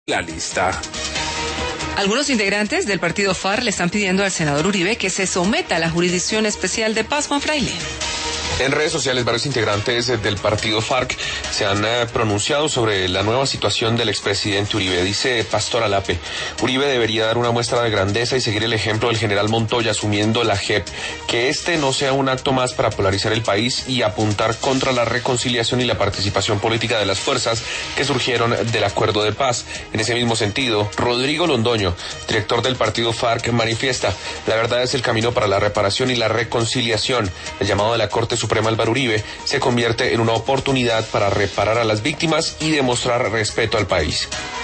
La lista. Algunos integrantes del partido FARC le están pidiendo al senador Uribe que se someta a la Jurisdicción Especial de Paz. Juan Fraile. En redes sociales, varios integrantes del partido FARC se han pronunciado sobre la nueva situación del expresidente Uribe. Dice Pastor Alape, Uribe debería dar una muestra de grandeza y seguir el ejemplo del general Montoya asumiendo la JEP, que este no sea un acto más para polarizar el país y apuntar contra la reconciliación y la participación política de las fuerzas que surgieron del acuerdo de paz. En ese mismo sentido, Rodrigo Londoño, director del partido FARC, manifiesta, la verdad es el camino para la reparación y la reconciliación. El llamado de la Corte Suprema Álvaro Uribe se convierte en una oportunidad para reparar a las víctimas y demostrar respeto al país.